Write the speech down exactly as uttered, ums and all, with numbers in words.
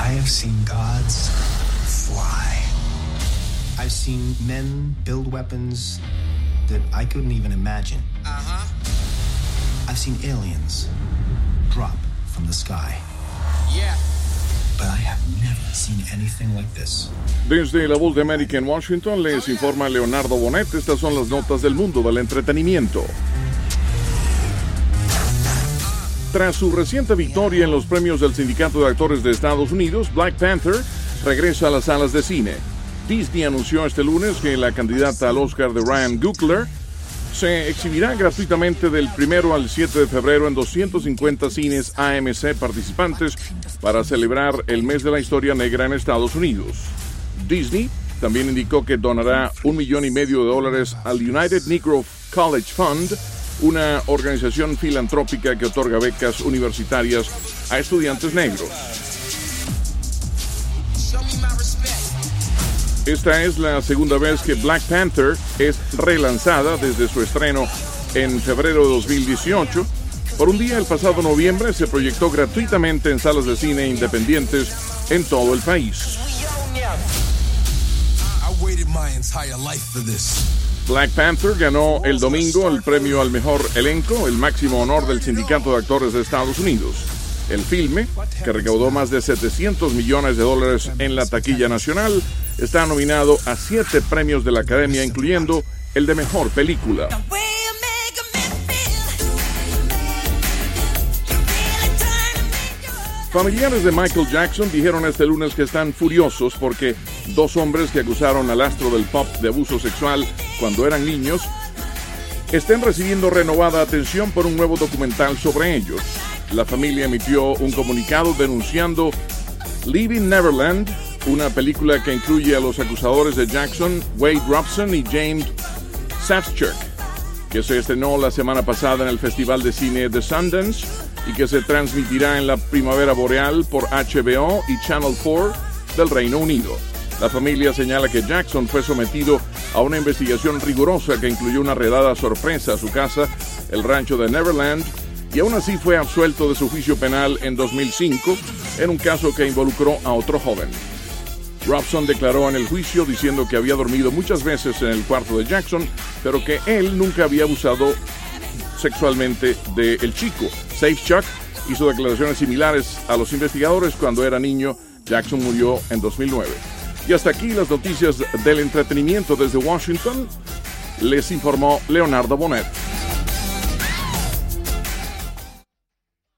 I have seen gods fly. I've seen men build weapons that I couldn't even imagine. Uh-huh. I've seen aliens drop from the sky. Yeah. But I have never seen anything like this. Desde La Voz de América en Washington les informa Leonardo Bonet. Estas son las notas del mundo del entretenimiento. Tras su reciente victoria en los premios del Sindicato de Actores de Estados Unidos, Black Panther regresa a las salas de cine. Disney anunció este lunes que la candidata al Oscar de Ryan Coogler se exhibirá gratuitamente del primero al siete de febrero en doscientos cincuenta cines A M C participantes para celebrar el mes de la historia negra en Estados Unidos. Disney también indicó que donará un millón y medio de dólares al United Negro College Fund, una organización filantrópica que otorga becas universitarias a estudiantes negros. Esta es la segunda vez que Black Panther es relanzada desde su estreno en febrero de dos mil dieciocho. Por un día, el pasado noviembre, se proyectó gratuitamente en salas de cine independientes en todo el país. Black Panther ganó el domingo el premio al mejor elenco, el máximo honor del Sindicato de Actores de Estados Unidos. El filme, que recaudó más de setecientos millones de dólares en la taquilla nacional, está nominado a siete premios de la Academia, incluyendo el de Mejor Película. Familiares de Michael Jackson dijeron este lunes que están furiosos porque dos hombres que acusaron al astro del pop de abuso sexual cuando eran niños estén recibiendo renovada atención por un nuevo documental sobre ellos. La familia emitió un comunicado denunciando Leaving Neverland, una película que incluye a los acusadores de Jackson, Wade Robson y James Safechuck, que se estrenó la semana pasada en el Festival de Cine de Sundance y que se transmitirá en la primavera boreal por H B O y Channel cuatro del Reino Unido. La familia señala que Jackson fue sometido a una investigación rigurosa que incluyó una redada sorpresa a su casa, el rancho de Neverland, y aún así fue absuelto de su juicio penal en dos mil cinco en un caso que involucró a otro joven. Robson declaró en el juicio diciendo que había dormido muchas veces en el cuarto de Jackson, pero que él nunca había abusado sexualmente del chico. Safechuck hizo declaraciones similares a los investigadores cuando era niño. Jackson murió en dos mil nueve. Y hasta aquí las noticias del entretenimiento desde Washington. Les informó Leonardo Bonet.